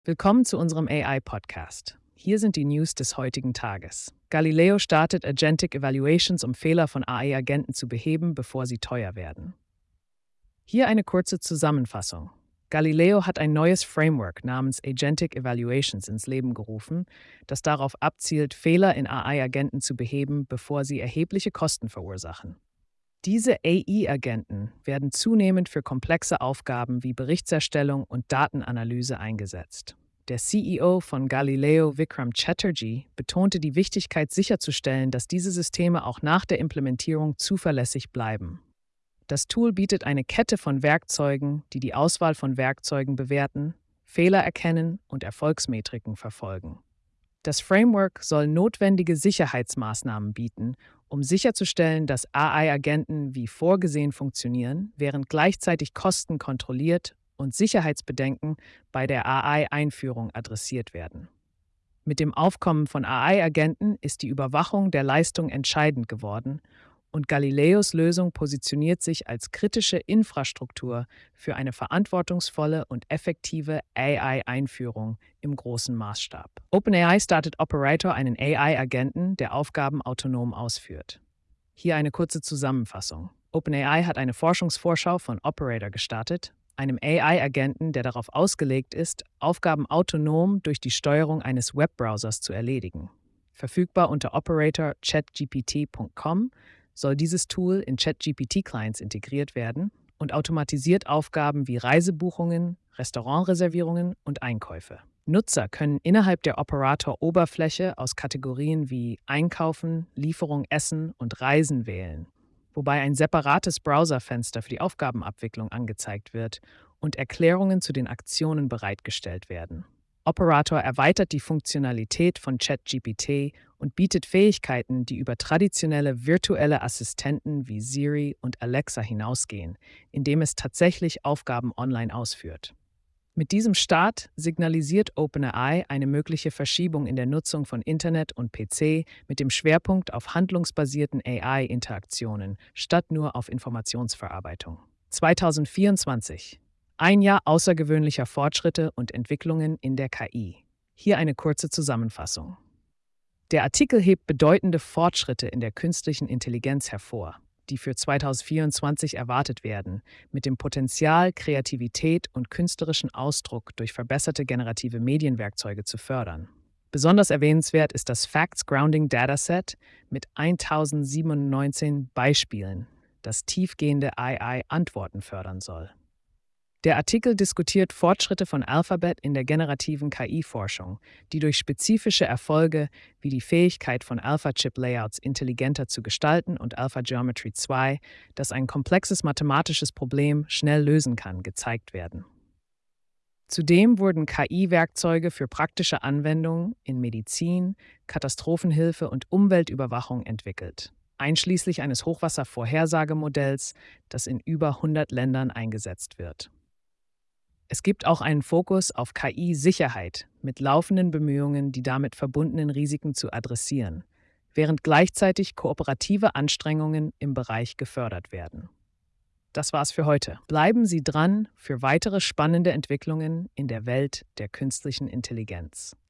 Willkommen zu unserem AI-Podcast. Hier sind die News des heutigen Tages. Galileo startet Agentic Evaluations, um Fehler von AI-Agenten zu beheben, bevor sie teuer werden. Hier eine kurze Zusammenfassung. Galileo hat ein neues Framework namens Agentic Evaluations ins Leben gerufen, das darauf abzielt, Fehler in AI-Agenten zu beheben, bevor sie erhebliche Kosten verursachen. Diese AI-Agenten werden zunehmend für komplexe Aufgaben wie Berichtserstellung und Datenanalyse eingesetzt. Der CEO von Galileo, Vikram Chatterjee, betonte die Wichtigkeit, sicherzustellen, dass diese Systeme auch nach der Implementierung zuverlässig bleiben. Das Tool bietet eine Kette von Werkzeugen, die die Auswahl von Werkzeugen bewerten, Fehler erkennen und Erfolgsmetriken verfolgen. Das Framework soll notwendige Sicherheitsmaßnahmen bieten, um sicherzustellen, dass AI-Agenten wie vorgesehen funktionieren, während gleichzeitig Kosten kontrolliert und Sicherheitsbedenken bei der AI-Einführung adressiert werden. Mit dem Aufkommen von AI-Agenten ist die Überwachung der Leistung entscheidend geworden und Galileos Lösung positioniert sich als kritische Infrastruktur für eine verantwortungsvolle und effektive AI-Einführung im großen Maßstab. OpenAI startet Operator, einen AI-Agenten, der Aufgaben autonom ausführt. Hier eine kurze Zusammenfassung. OpenAI hat eine Forschungsvorschau von Operator gestartet, einem AI-Agenten, der darauf ausgelegt ist, Aufgaben autonom durch die Steuerung eines Webbrowsers zu erledigen. Verfügbar unter operator.chatgpt.com soll dieses Tool in ChatGPT-Clients integriert werden und automatisiert Aufgaben wie Reisebuchungen, Restaurantreservierungen und Einkäufe. Nutzer können innerhalb der Operator-Oberfläche aus Kategorien wie Einkaufen, Lieferung, Essen und Reisen wählen, wobei ein separates Browserfenster für die Aufgabenabwicklung angezeigt wird und Erklärungen zu den Aktionen bereitgestellt werden. Operator erweitert die Funktionalität von ChatGPT und bietet Fähigkeiten, die über traditionelle virtuelle Assistenten wie Siri und Alexa hinausgehen, indem es tatsächlich Aufgaben online ausführt. Mit diesem Start signalisiert OpenAI eine mögliche Verschiebung in der Nutzung von Internet und PC mit dem Schwerpunkt auf handlungsbasierten AI-Interaktionen statt nur auf Informationsverarbeitung. 2024. Ein Jahr außergewöhnlicher Fortschritte und Entwicklungen in der KI. Hier eine kurze Zusammenfassung. Der Artikel hebt bedeutende Fortschritte in der künstlichen Intelligenz hervor, die für 2024 erwartet werden, mit dem Potenzial, Kreativität und künstlerischen Ausdruck durch verbesserte generative Medienwerkzeuge zu fördern. Besonders erwähnenswert ist das Facts Grounding Dataset mit 1097 Beispielen, das tiefgehende AI-Antworten fördern soll. Der Artikel diskutiert Fortschritte von Alphabet in der generativen KI-Forschung, die durch spezifische Erfolge wie die Fähigkeit von Alpha-Chip-Layouts intelligenter zu gestalten und AlphaGeometry 2, das ein komplexes mathematisches Problem schnell lösen kann, gezeigt werden. Zudem wurden KI-Werkzeuge für praktische Anwendungen in Medizin, Katastrophenhilfe und Umweltüberwachung entwickelt, einschließlich eines Hochwasservorhersagemodells, das in über 100 Ländern eingesetzt wird. Es gibt auch einen Fokus auf KI-Sicherheit mit laufenden Bemühungen, die damit verbundenen Risiken zu adressieren, während gleichzeitig kooperative Anstrengungen im Bereich gefördert werden. Das war's für heute. Bleiben Sie dran für weitere spannende Entwicklungen in der Welt der künstlichen Intelligenz.